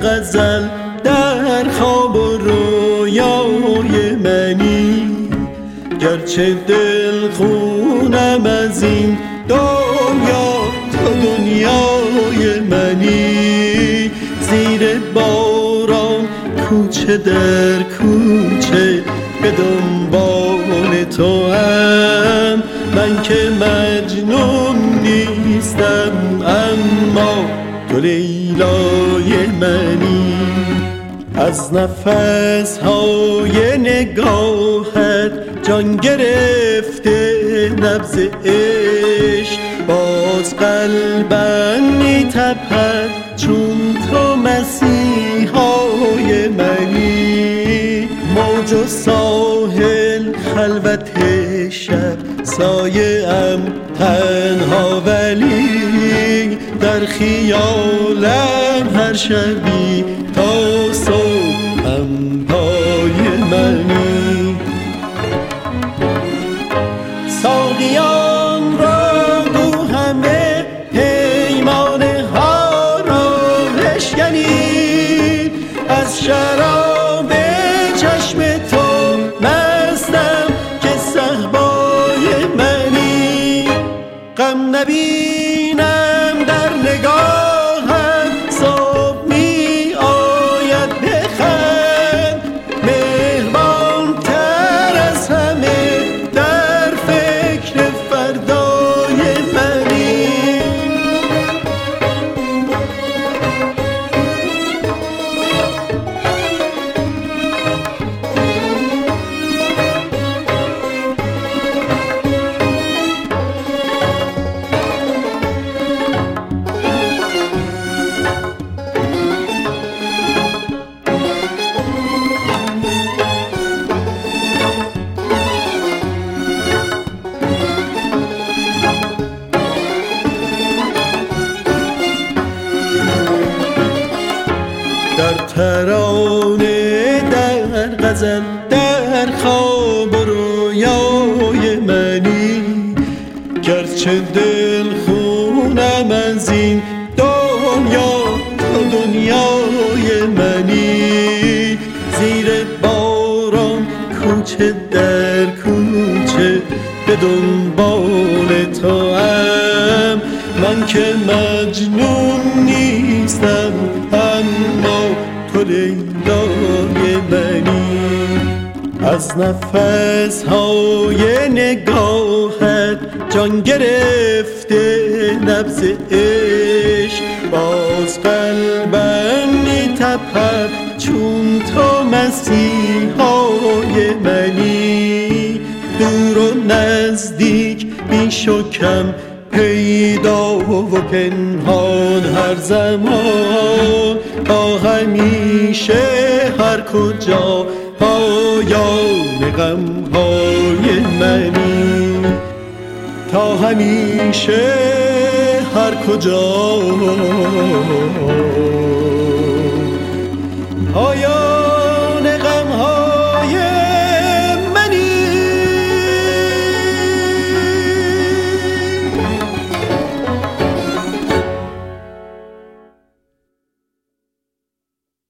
غزل در خواب و رویای منی، گرچه دل خونم از این دنیا تو دنیای منی. زیر باران کوچه در کوچه به دنبال تو هم، من که مجنون نیستم اما تو لیلای منی. از نفس های نگاهت جان گرفته نبض عشق، باز قلبم می تپد چون تو مسیحای منی. موج و ساحل خلوت شب سایه ام تنها، ولی در خیالم هر شبی تا صبح هم پای منی. ساقیان را گو همه پیمانه ها را بشکنید، از شراب چشم تو مستم که صهبای منی. غم نبینم در نگاهم، صبح می آید بخند، مهربان تر از همه در فکر فردای منی. در ترانه در غزل در خواب و رویای منی، گرچه دل خونم از این دنیا تو دنیای منی. زیر باران کوچه در کوچه به دنبال تو هم، من که مجنون نیستم اما تو لیلای منی. از نفس های نگاهت جان گرفته نبض عشق، باز قلبم می تپد چون تو مسیحای منی. دور و نزدیک بیش و کم پیدا و پنهان هر زمان، تا همیشه هر کجا پایان غمهای منی. تا همیشه هر کجا پایان